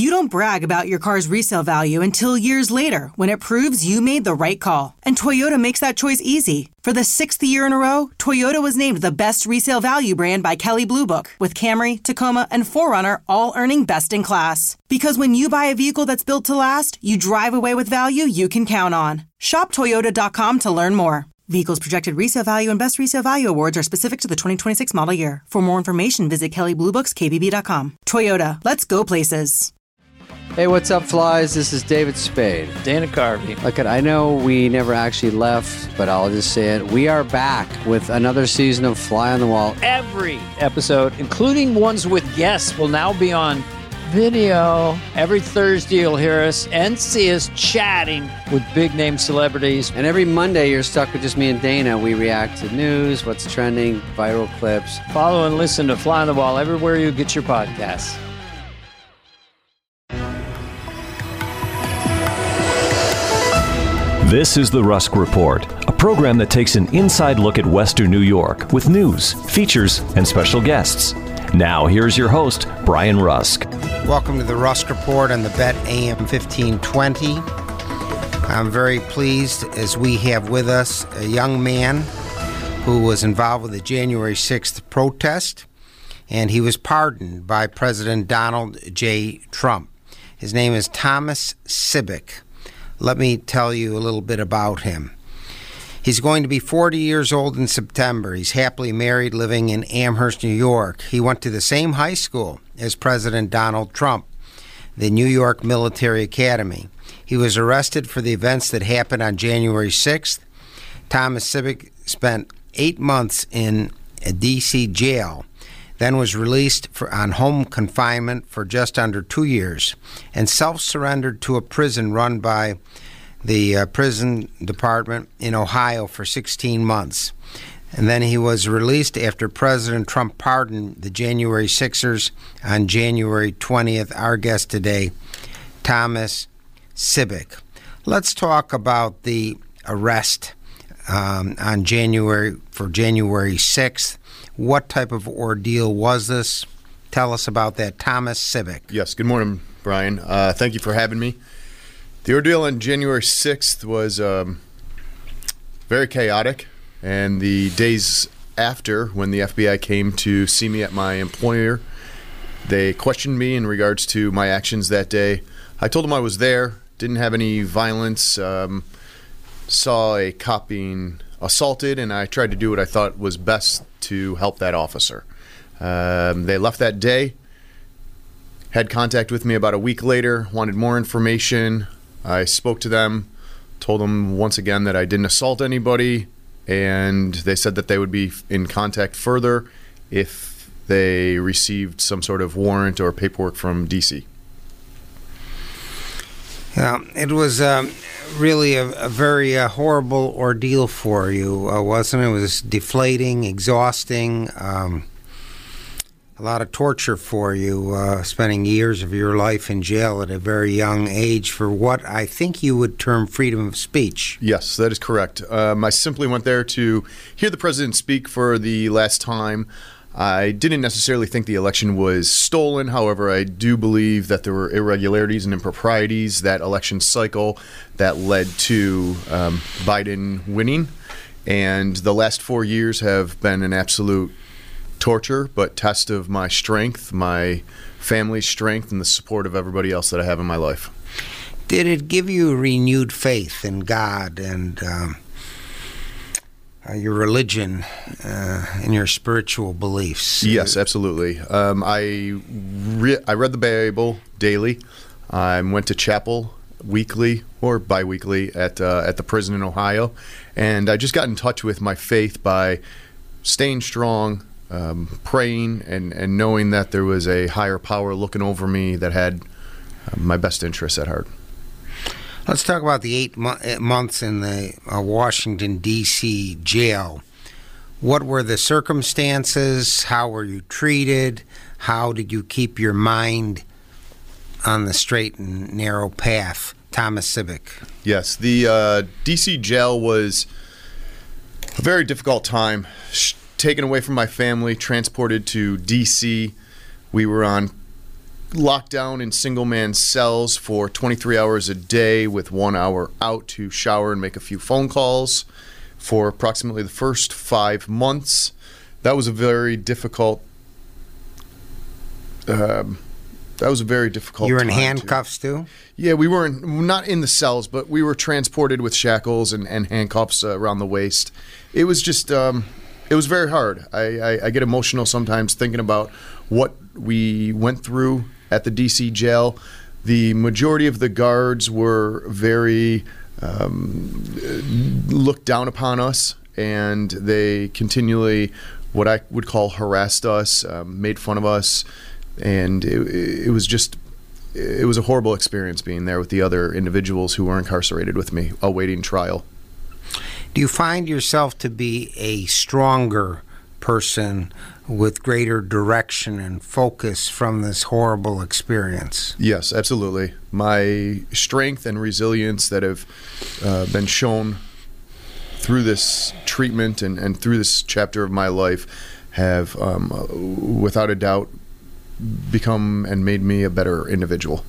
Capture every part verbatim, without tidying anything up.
You don't brag about your car's resale value until years later when it proves you made the right call. And Toyota makes that choice easy. For the sixth year in a row, Toyota was named the best resale value brand by Kelley Blue Book, with Camry, Tacoma, and four runner all earning best in class. Because when you buy a vehicle that's built to last, you drive away with value you can count on. Shop Toyota dot com to learn more. Vehicles projected resale value and best resale value awards are specific to the twenty twenty-six model year. For more information, visit Kelley Blue Books K B B dot com. Toyota, let's go places. Hey, what's up, flies? This is David Spade. Dana Carvey. Look, I know we never actually left, but I'll just say it. We are back with another season of Fly on the Wall. Every episode, including ones with guests, will now be on video. Every Thursday, you'll hear us and see us chatting with big-name celebrities. And every Monday, you're stuck with just me and Dana. We react to news, what's trending, viral clips. Follow and listen to Fly on the Wall everywhere you get your podcasts. This is the Rusk Report, a program that takes an inside look at Western New York with news, features, and special guests. Now, here's your host, Brian Rusk. Welcome to the Rusk Report on the Bet A M fifteen twenty. I'm very pleased as we have with us a young man who was involved with the January sixth protest, and he was pardoned by President Donald J. Trump. His name is Thomas Sibbick. Let me tell you a little bit about him. He's going to be forty years old in September. He's happily married, living in Amherst, New York. He went to the same high school as President Donald Trump, the New York Military Academy. He was arrested for the events that happened on January sixth. Thomas Sibbick spent eight months in a D C jail, then was released for, on home confinement for just under two years, and self-surrendered to a prison run by the uh, prison department in Ohio for sixteen months. And then he was released after President Trump pardoned the January sixers on January twentieth. Our guest today, Thomas Sibbick. Let's talk about the arrest um, on January for January sixth. What type of ordeal was this? Tell us about that. Thomas Sibbick. Yes, good morning, Brian. Uh, thank you for having me. The ordeal on January sixth was um, very chaotic, and the days after, when the F B I came to see me at my employer, they questioned me in regards to my actions that day. I told them I was there, didn't have any violence, um, saw a cop being assaulted, and I tried to do what I thought was best to help that officer. Um, they left that day, had contact with me about a week later, wanted more information. I spoke to them, told them once again that I didn't assault anybody, and they said that they would be in contact further if they received some sort of warrant or paperwork from D C. Yeah, it was um, really a, a very uh, horrible ordeal for you, uh, wasn't it? It was deflating, exhausting, um, a lot of torture for you, uh, spending years of your life in jail at a very young age for what I think you would term freedom of speech. Yes, that is correct. Um, I simply went there to hear the president speak for the last time. I didn't necessarily think the election was stolen. However, I do believe that there were irregularities and improprieties that election cycle that led to um, Biden winning. And the last four years have been an absolute torture, but test of my strength, my family's strength, and the support of everybody else that I have in my life. Did it give you a renewed faith in God and um, uh, your religion uh, and your spiritual beliefs? Yes, absolutely. Um, I re- I read the Bible daily. I went to chapel weekly or biweekly at uh, at the prison in Ohio, and I just got in touch with my faith by staying strong, um, praying, and, and knowing that there was a higher power looking over me that had uh, my best interests at heart. Let's talk about the eight mo- months in the uh, Washington, D C jail. What were the circumstances? How were you treated? How did you keep your mind on the straight and narrow path? Thomas Sibbick. Yes, the uh, D C jail was a very difficult time. Sh- taken away from my family, transported to D C. We were on locked down in single-man cells for twenty-three hours a day with one hour out to shower and make a few phone calls for approximately the first five months. That was a very difficult um, that was a very difficult You were in time handcuffs, to, too? Yeah, we were in, not in the cells, but we were transported with shackles and, and handcuffs uh, around the waist. It was just, um, it was very hard. I, I, I get emotional sometimes thinking about what we went through at the D C jail. The majority of the guards were very um, looked down upon us, and they continually, what I would call, harassed us, um, made fun of us, and it, it was just, it was a horrible experience being there with the other individuals who were incarcerated with me, awaiting trial. Do you find yourself to be a stronger person with greater direction and focus from this horrible experience? Yes, absolutely. My strength and resilience that have uh, been shown through this treatment and, and through this chapter of my life have, um, without a doubt, become and made me a better individual.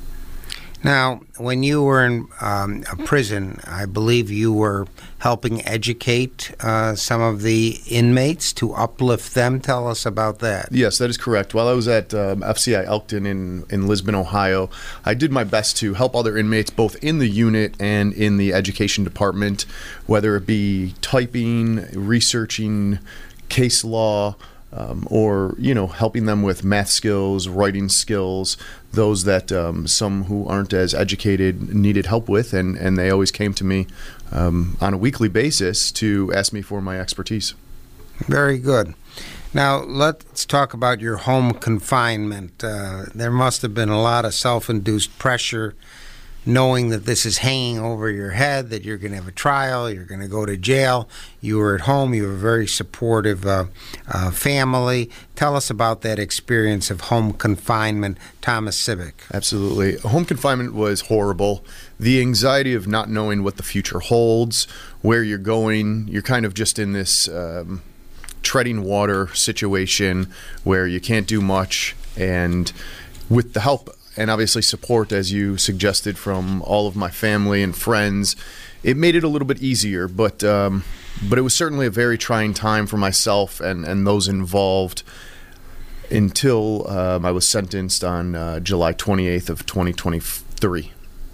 Now, when you were in um, a prison, I believe you were helping educate uh, some of the inmates to uplift them. Tell us about that. Yes, that is correct. While I was at um, F C I Elkton in, in Lisbon, Ohio, I did my best to help other inmates both in the unit and in the education department, whether it be typing, researching, case law, Um, or, you know, helping them with math skills, writing skills, those that um, some who aren't as educated needed help with, and, and they always came to me um, on a weekly basis to ask me for my expertise. Very good. Now, let's talk about your home confinement. Uh, there must have been a lot of self-induced pressure knowing that this is hanging over your head, that you're going to have a trial, you're going to go to jail. You were at home, you were a very supportive uh, uh, family. Tell us about that experience of home confinement, Thomas Sibbick. Absolutely. Home confinement was horrible. The anxiety of not knowing what the future holds, where you're going, you're kind of just in this um, treading water situation where you can't do much, and with the help and obviously support, as you suggested, from all of my family and friends, it made it a little bit easier. But um, but it was certainly a very trying time for myself and, and those involved until um, I was sentenced on uh, July twenty-eighth of twenty twenty-three.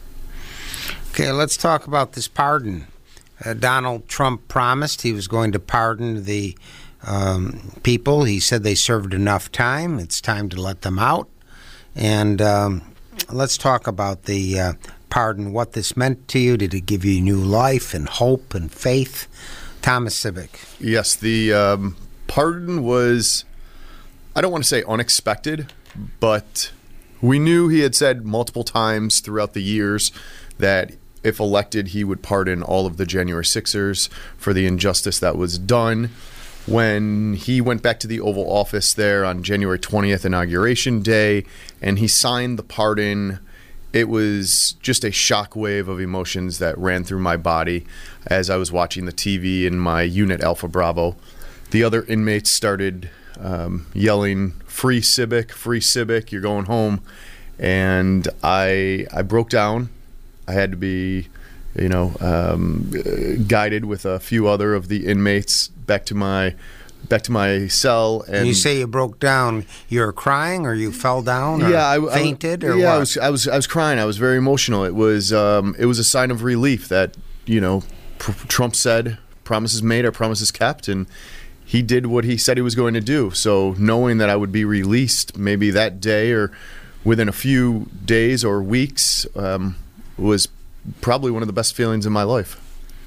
Okay, let's talk about this pardon. Uh, Donald Trump promised he was going to pardon the um, people. He said they served enough time. It's time to let them out. And um, let's talk about the uh, pardon, what this meant to you. Did it give you new life and hope and faith? Thomas Sibbick. Yes, the um, pardon was, I don't want to say unexpected, but we knew he had said multiple times throughout the years that if elected, he would pardon all of the January sixers for the injustice that was done. When he went back to the Oval Office there on January twentieth, Inauguration Day, and he signed the pardon, it was just a shockwave of emotions that ran through my body as I was watching the T V in my unit, Alpha Bravo. The other inmates started um, yelling, "Free Sibbick, free Sibbick, you're going home." And I, I broke down. I had to be, you know, um, guided with a few other of the inmates back to my back to my cell. And when you say you broke down, you were crying, or you fell down, or yeah, I, fainted, I, or yeah, what? I was, I was I was crying. I was very emotional. It was um, it was a sign of relief that, you know, pr- Trump said, "Promises made are promises kept," and he did what he said he was going to do. So knowing that I would be released maybe that day or within a few days or weeks um, was probably one of the best feelings in my life.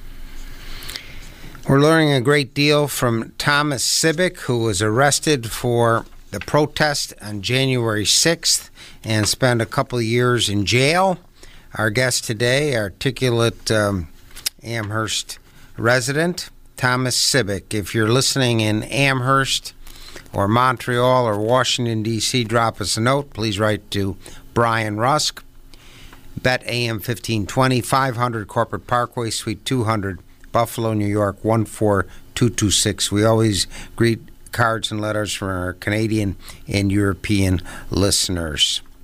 We're learning a great deal from Thomas Sibbick, who was arrested for the protest on January sixth and spent a couple of years in jail. Our guest today, articulate um, Amherst resident, Thomas Sibbick. If you're listening in Amherst or Montreal or Washington, D C, drop us a note. Please write to Brian Rusk, Bet A M fifteen twenty, five hundred Corporate Parkway, Suite two hundred, Buffalo, New York, one four two two six. We always greet cards and letters from our Canadian and European listeners.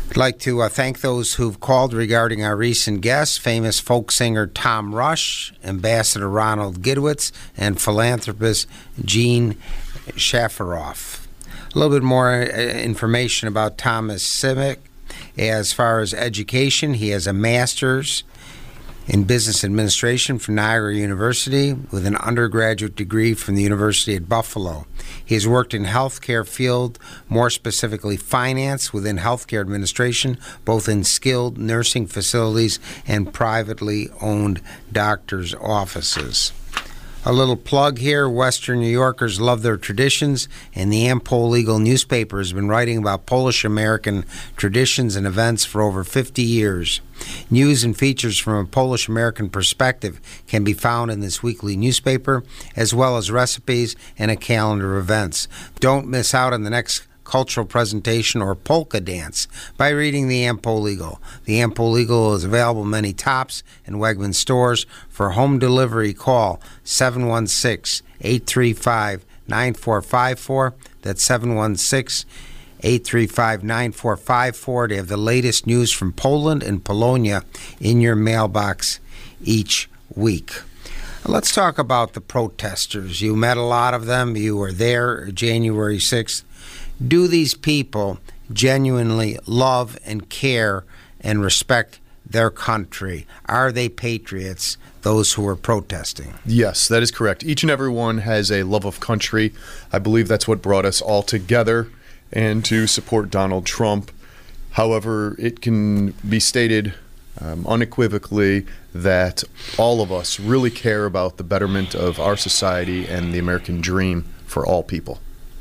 I'd like to uh, thank those who've called regarding our recent guests, famous folk singer Tom Rush, Ambassador Ronald Gidwitz, and philanthropist Gene Shafiroff. A little bit more uh, information about Thomas Simic. As far as education, he has a master's in business administration from Niagara University with an undergraduate degree from the University at Buffalo. He has worked in healthcare field, more specifically finance within healthcare administration, both in skilled nursing facilities and privately owned doctors' offices. A little plug here, Western New Yorkers love their traditions, and the Am-Pol Eagle newspaper has been writing about Polish-American traditions and events for over fifty years. News and features from a Polish-American perspective can be found in this weekly newspaper, as well as recipes and a calendar of events. Don't miss out on the next cultural presentation or polka dance by reading the Am-Pol Eagle. The Am-Pol Eagle is available in many Tops and Wegmans stores. For home delivery, call seven one six, eight three five, nine four five four. That's seven one six, eight three five, nine four five four to have the latest news from Poland and Polonia in your mailbox each week. Let's talk about the protesters. You met a lot of them. You were there January sixth. Do these people genuinely love and care and respect their country? Are they patriots, those who are protesting? Yes, that is correct. Each and every one has a love of country. I believe that's what brought us all together and to support Donald Trump. However, it can be stated um, unequivocally that all of us really care about the betterment of our society and the American dream for all people.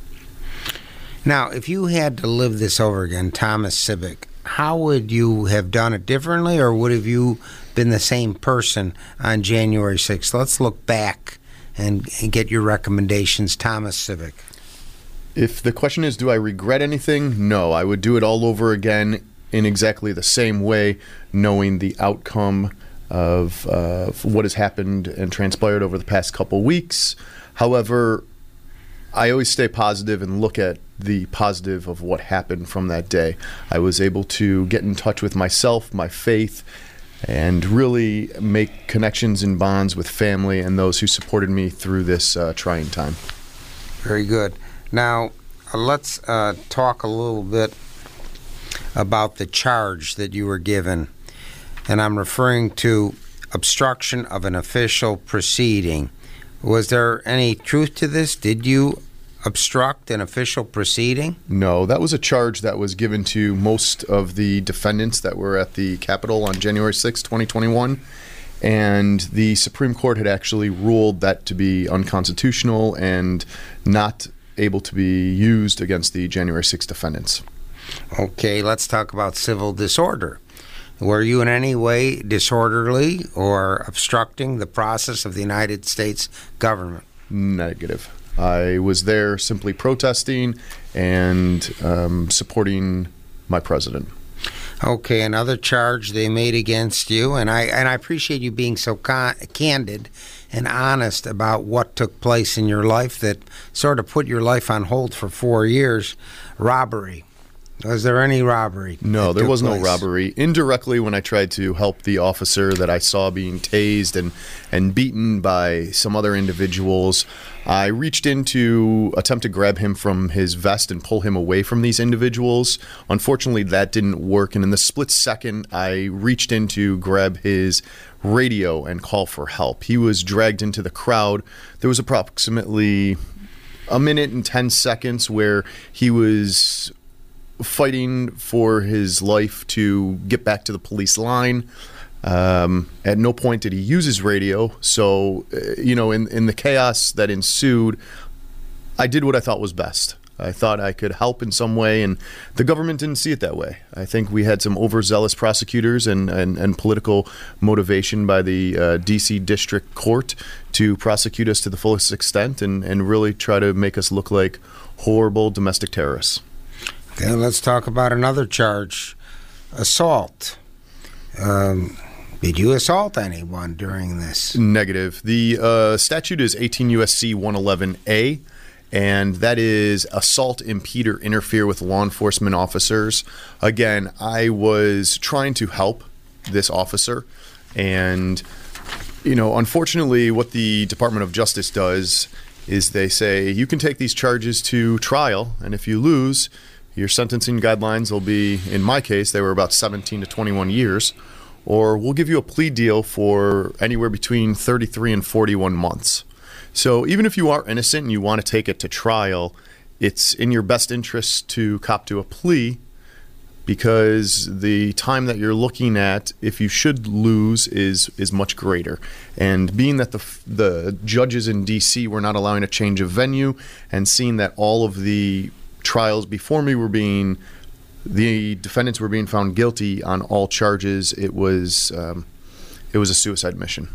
Now, if you had to live this over again, Thomas Simic, how would you have done it differently, or would have you been the same person on January sixth? Let's look back and, and get your recommendations, Thomas Simic. If the question is, do I regret anything? No, I would do it all over again in exactly the same way, knowing the outcome of uh, what has happened and transpired over the past couple weeks. However, I always stay positive and look at the positive of what happened from that day. I was able to get in touch with myself, my faith, and really make connections and bonds with family and those who supported me through this uh, trying time. Very good. Now, uh, let's uh, talk a little bit about the charge that you were given. And I'm referring to obstruction of an official proceeding. Was there any truth to this? Did you obstruct an official proceeding? No, that was a charge that was given to most of the defendants that were at the Capitol on January sixth, twenty twenty-one. And the Supreme Court had actually ruled that to be unconstitutional and not able to be used against the January sixth defendants. Okay, let's talk about civil disorder. Were you in any way disorderly or obstructing the process of the United States government? Negative. I was there simply protesting and um, supporting my president. Okay, another charge they made against you, and I and I appreciate you being so con- candid and honest about what took place in your life that sort of put your life on hold for four years. Robbery. Was there any robbery? No, there was place? no robbery. Indirectly, when I tried to help the officer that I saw being tased and, and beaten by some other individuals, I reached in to attempt to grab him from his vest and pull him away from these individuals. Unfortunately, that didn't work, and in the split second, I reached in to grab his radio and call for help. He was dragged into the crowd. There was approximately a minute and ten seconds where he was fighting for his life to get back to the police line. Um, at no point did he use his radio. So, uh, you know, in, in the chaos that ensued, I did what I thought was best. I thought I could help in some way, and the government didn't see it that way. I think we had some overzealous prosecutors and, and, and political motivation by the uh, D C District Court to prosecute us to the fullest extent and, and really try to make us look like horrible domestic terrorists. Okay, let's talk about another charge, assault. Um, did you assault anyone during this? Negative. The uh, statute is eighteen U S C one eleven A, and that is assault, impede, or interfere with law enforcement officers. Again, I was trying to help this officer, and you know, unfortunately, what the Department of Justice does is they say you can take these charges to trial, and if you lose, your sentencing guidelines will be, in my case, they were about seventeen to twenty-one years, or we'll give you a plea deal for anywhere between thirty-three and forty-one months. So even if you are innocent and you want to take it to trial, it's in your best interest to cop to a plea, because the time that you're looking at, if you should lose, is is much greater. And being that the the judges in D C were not allowing a change of venue, and seeing that all of the trials before me were being, the defendants were being found guilty on all charges, it was um, it was a suicide mission.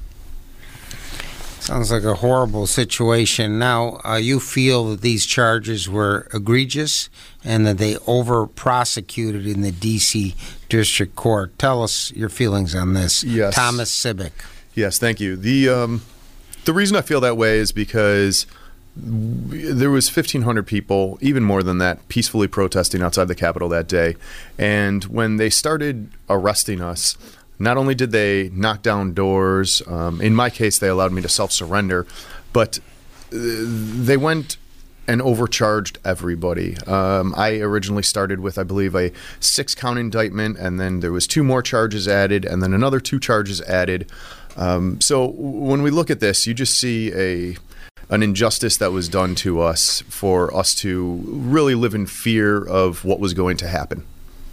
Sounds like a horrible situation. Now, uh, you feel that these charges were egregious and that they over-prosecuted in the D C District Court. Tell us your feelings on this. Yes. Thomas Sibbick. Yes, thank you. The um, the reason I feel that way is because there was fifteen hundred people, even more than that, peacefully protesting outside the Capitol that day. And when they started arresting us, not only did they knock down doors, um, in my case, they allowed me to self-surrender, but uh, they went and overcharged everybody. Um, I originally started with, I believe, a six-count indictment, and then there was two more charges added, and then another two charges added. Um, so when we look at this, you just see a an injustice that was done to us for us to really live in fear of what was going to happen.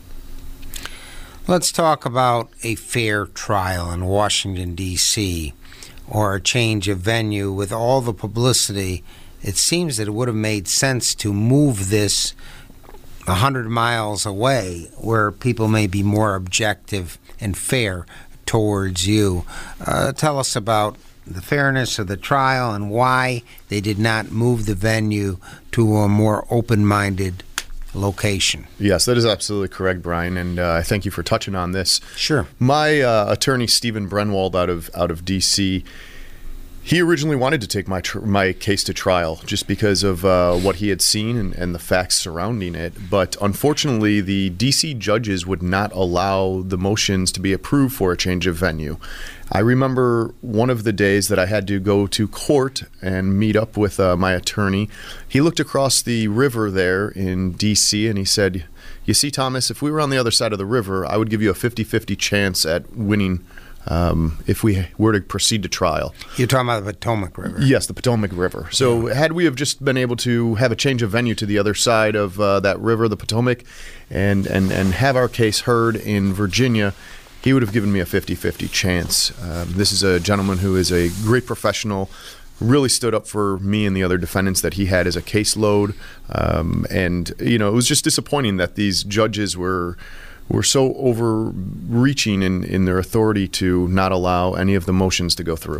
Let's talk about a fair trial in Washington, D C, or a change of venue. With all the publicity, it seems that it would have made sense to move this one hundred miles away, where people may be more objective and fair towards you. Uh, tell us about the fairness of the trial and why they did not move the venue to a more open-minded location. Yes, that is absolutely correct, Brian, and uh, I thank you for touching on this. Sure. My uh, attorney, Stephen Brenwald, out of out of D C, he originally wanted to take my tr- my case to trial just because of uh, what he had seen and, and the facts surrounding it. But unfortunately, the D C judges would not allow the motions to be approved for a change of venue. I remember one of the days that I had to go to court and meet up with uh, my attorney. He looked across the river there in D C and he said, "You see, Thomas, if we were on the other side of the river, I would give you a fifty-fifty chance at winning um, if we were to proceed to trial." You're talking about the Potomac River? Yes, the Potomac River. So yeah. Had we have just been able to have a change of venue to the other side of uh, that river, the Potomac, and, and, and have our case heard in Virginia, he would have given me a fifty-fifty chance. Um, this is a gentleman who is a great professional, really stood up for me and the other defendants that he had as a caseload. Um, and, you know, it was just disappointing that these judges were were so overreaching in, in their authority to not allow any of the motions to go through.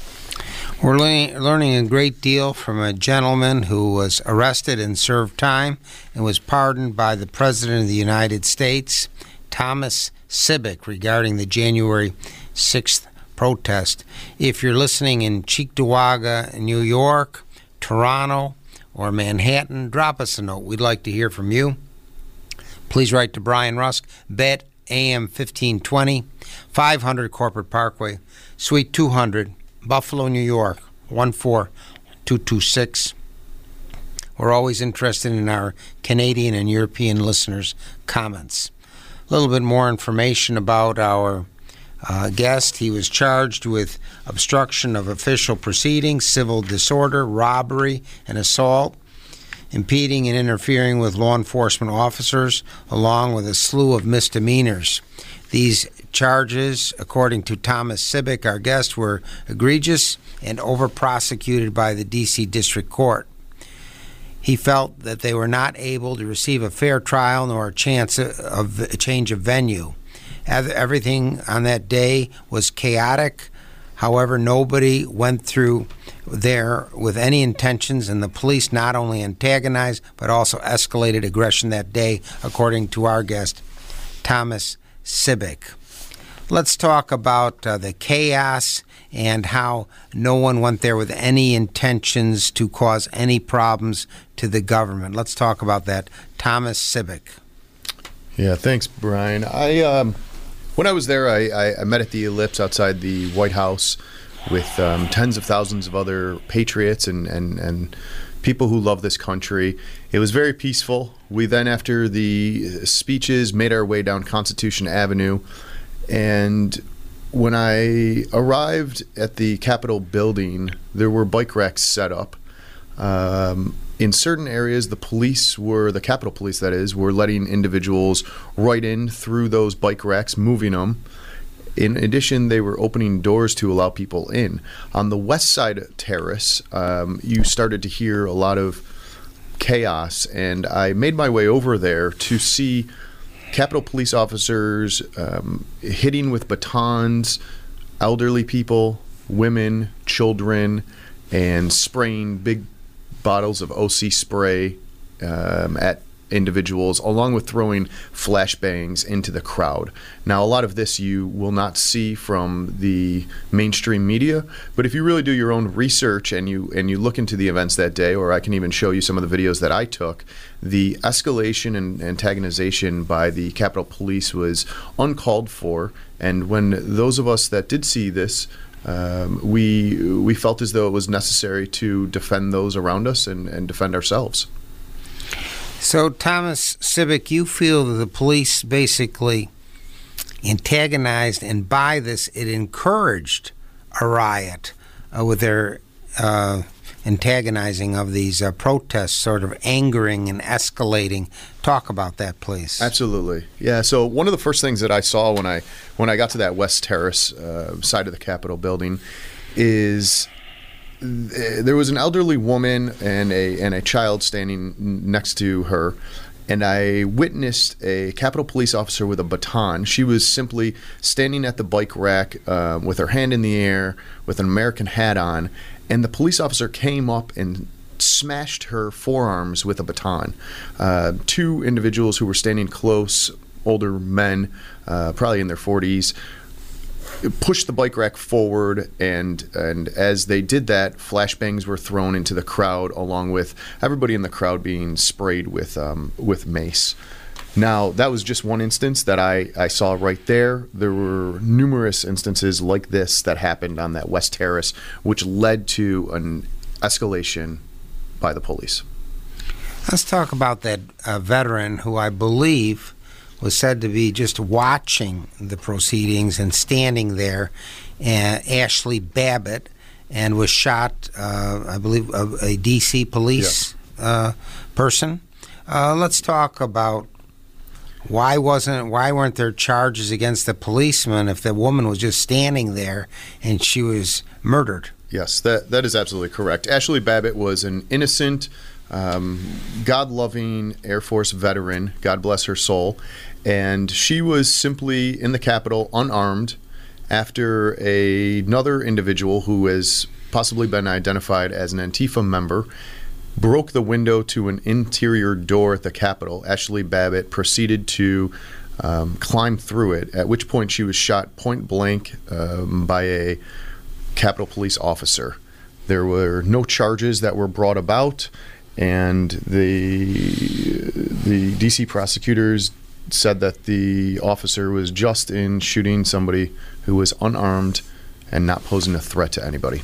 We're le- learning a great deal from a gentleman who was arrested and served time and was pardoned by the President of the United States, Thomas Sibbick, regarding the January sixth protest. If you're listening in Cheektowaga, New York, Toronto, or Manhattan, drop us a note. We'd like to hear from you. Please write to Brian Rusk, Bet A M fifteen twenty, five hundred Corporate Parkway, Suite two hundred, Buffalo, New York, one four two two six. We're always interested in our Canadian and European listeners' comments. A little bit more information about our uh, guest. He was charged with obstruction of official proceedings, civil disorder, robbery, and assault, impeding and interfering with law enforcement officers, along with a slew of misdemeanors. These charges, according to Thomas Sibbick, our guest, were egregious and over-prosecuted by the D C District Court. He felt that they were not able to receive a fair trial nor a chance of a change of venue. Everything on that day was chaotic. However, nobody went through there with any intentions, and the police not only antagonized but also escalated aggression that day, according to our guest, Thomas Sibbick. let's talk about uh, the chaos and how no one went there with any intentions to cause any problems to the government. Let's talk about that. Thomas Sibbick. Yeah, thanks, Brian. I um, when I was there, I, I, I met at the Ellipse outside the White House with um, tens of thousands of other patriots and, and, and people who love this country. It was very peaceful. We then, after the speeches, made our way down Constitution Avenue. And when I arrived at the Capitol building, there were bike racks set up. Um, in certain areas, the police were, the Capitol Police that is, were letting individuals right in through those bike racks, moving them. In addition, they were opening doors to allow people in. On the west side terrace, um, you started to hear a lot of chaos, and I made my way over there to see Capitol Police officers um, hitting with batons elderly people, women, children, and spraying big bottles of O C spray um, at individuals, along with throwing flashbangs into the crowd. Now, a lot of this you will not see from the mainstream media, but if you really do your own research and you and you look into the events that day, or I can even show you some of the videos that I took, the escalation and antagonization by the Capitol Police was uncalled for. And when those of us that did see this, um, we we felt as though it was necessary to defend those around us and, and defend ourselves. So, Thomas Sibbick, you feel that the police basically antagonized, and by this, it encouraged a riot uh, with their uh, antagonizing of these uh, protests, sort of angering and escalating. Talk about that, please. Absolutely. Yeah, so one of the first things that I saw when I when I got to that West Terrace uh, side of the Capitol building is there was an elderly woman and a and a child standing next to her, and I witnessed a Capitol Police officer with a baton. She was simply standing at the bike rack uh, with her hand in the air with an American hat on, and the police officer came up and smashed her forearms with a baton. Uh, two individuals who were standing close, older men, uh, probably in their forties, pushed the bike rack forward, and and as they did that, flashbangs were thrown into the crowd, along with everybody in the crowd being sprayed with um, with mace. Now, that was just one instance that I, I saw right there. There were numerous instances like this that happened on that West Terrace, which led to an escalation by the police. Let's talk about that uh, veteran who I believe was said to be just watching the proceedings and standing there, uh, Ashley Babbitt, and was shot, uh, I believe, a, a D C police yeah. uh, person. Uh, let's talk about why wasn't why weren't there charges against the policeman if the woman was just standing there and she was murdered? Yes, that that is absolutely correct. Ashley Babbitt was an innocent, um, God-loving Air Force veteran, God bless her soul, and she was simply in the Capitol unarmed after a, another individual who has possibly been identified as an Antifa member broke the window to an interior door at the Capitol. Ashley Babbitt proceeded to um, climb through it, at which point she was shot point blank um, by a Capitol Police officer. There were no charges that were brought about, and the the D C prosecutors said that the officer was just in shooting somebody who was unarmed and not posing a threat to anybody.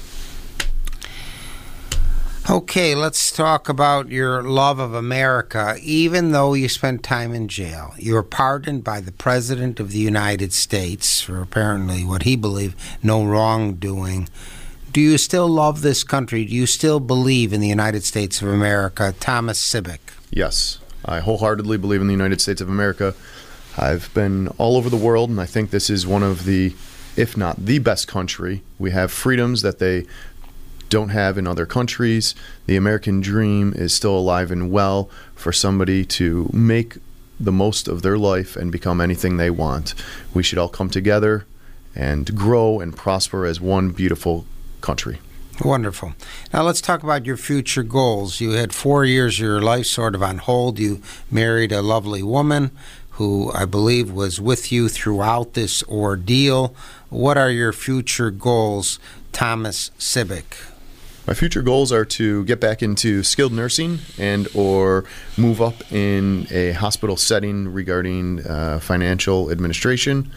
Okay, let's talk about your love of America. Even though you spent time in jail, you were pardoned by the President of the United States for apparently what he believed no wrongdoing. Do you still love this country? Do you still believe in the United States of America? Thomas Sibbick. Yes, I wholeheartedly believe in the United States of America. I've been all over the world, and I think this is one of the, if not the best country. We have freedoms that they don't have in other countries. The American dream is still alive and well for somebody to make the most of their life and become anything they want. We should all come together and grow and prosper as one beautiful country. Wonderful. Now let's talk about your future goals. You had four years of your life sort of on hold. You married a lovely woman who I believe was with you throughout this ordeal. What are your future goals, Thomas Sibbick? My future goals are to get back into skilled nursing and or move up in a hospital setting regarding uh, financial administration.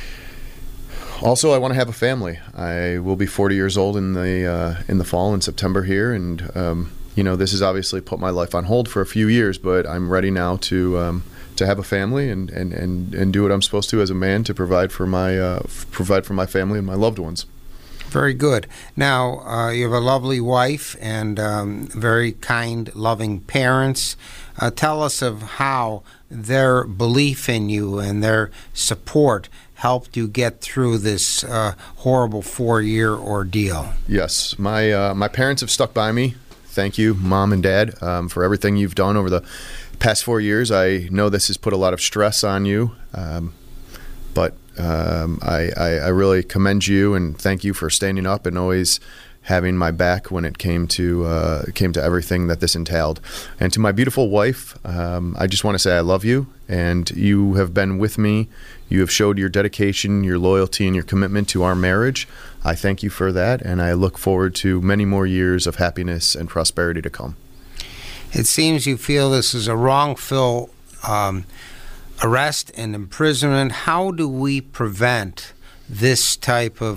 Also, I want to have a family. I will be forty years old in the uh, in the fall in September here, and um, you know, this has obviously put my life on hold for a few years, but I'm ready now to um, to have a family and, and, and, and do what I'm supposed to as a man to provide for my uh, f- provide for my family and my loved ones. Very good. Now, uh, you have a lovely wife and um, very kind, loving parents. Uh, tell us of how their belief in you and their support helped you get through this uh, horrible four-year ordeal. Yes, my uh, my parents have stuck by me. Thank you, Mom and Dad, um, for everything you've done over the past four years. I know this has put a lot of stress on you, um, but Um, I, I, I really commend you and thank you for standing up and always having my back when it came to uh, came to everything that this entailed. And to my beautiful wife, um, I just want to say I love you, and you have been with me. You have showed your dedication, your loyalty, and your commitment to our marriage. I thank you for that, and I look forward to many more years of happiness and prosperity to come. It seems you feel this is a wrongful um, arrest and imprisonment. How do we prevent this type of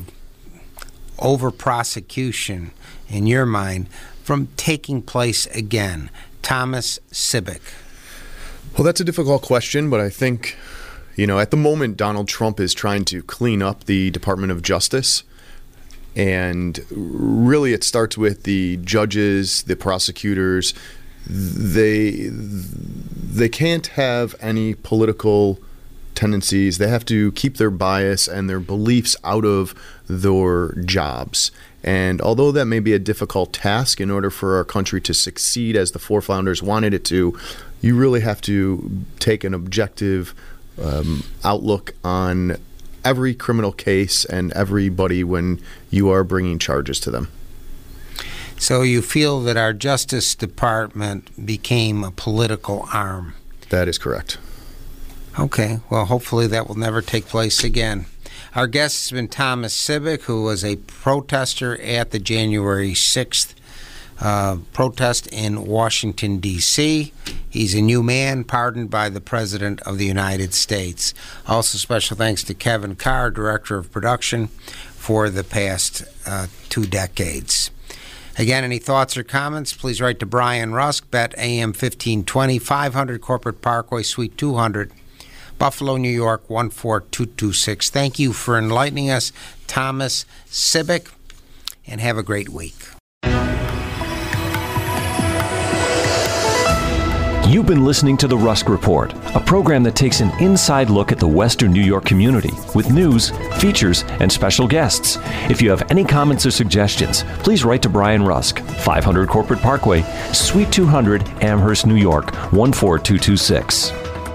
over-prosecution, in your mind, from taking place again? Thomas Sibbick. Well, that's a difficult question, but I think, you know, at the moment, Donald Trump is trying to clean up the Department of Justice. And really, it starts with the judges, the prosecutors. They they can't have any political tendencies. They have to keep their bias and their beliefs out of their jobs. And although that may be a difficult task in order for our country to succeed as the four founders wanted it to, you really have to take an objective um, outlook on every criminal case and everybody when you are bringing charges to them. So you feel that our Justice Department became a political arm? That is correct. Okay. Well, hopefully that will never take place again. Our guest has been Thomas Sibbick, who was a protester at the January sixth uh, protest in Washington, D C He's a new man, pardoned by the President of the United States. Also, special thanks to Kevin Carr, Director of Production, for the past uh, two decades. Again, any thoughts or comments, please write to Brian Rusk, Bet A M fifteen twenty, five hundred Corporate Parkway, Suite two hundred, Buffalo, New York, one four two two six. Thank you for enlightening us, Thomas Sibbick, and have a great week. You've been listening to The Rusk Report, a program that takes an inside look at the Western New York community with news, features, and special guests. If you have any comments or suggestions, please write to Brian Rusk, five hundred Corporate Parkway, Suite two hundred, Amherst, New York, one four two two six.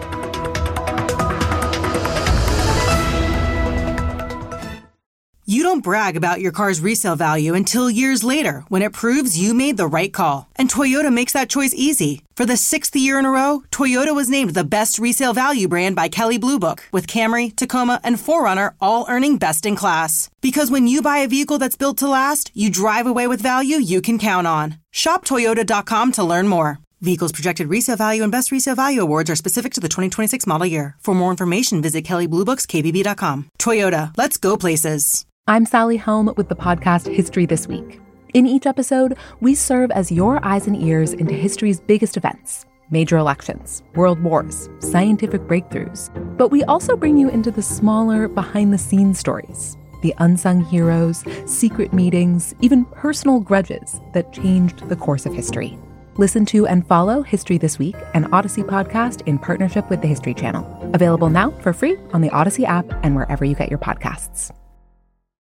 You don't brag about your car's resale value until years later when it proves you made the right call. And Toyota makes that choice easy. For the sixth year in a row, Toyota was named the best resale value brand by Kelley Blue Book, with Camry, Tacoma, and four runner all earning best in class. Because when you buy a vehicle that's built to last, you drive away with value you can count on. Shop Toyota dot com to learn more. Vehicles projected resale value and best resale value awards are specific to the twenty twenty-six model year. For more information, visit Kelley Blue Books K B B dot com. Toyota, let's go places. I'm Sally Helm with the podcast History This Week. In each episode, we serve as your eyes and ears into history's biggest events, major elections, world wars, scientific breakthroughs. But we also bring you into the smaller, behind-the-scenes stories, the unsung heroes, secret meetings, even personal grudges that changed the course of history. Listen to and follow History This Week, an Odyssey podcast in partnership with the History Channel. Available now for free on the Odyssey app and wherever you get your podcasts.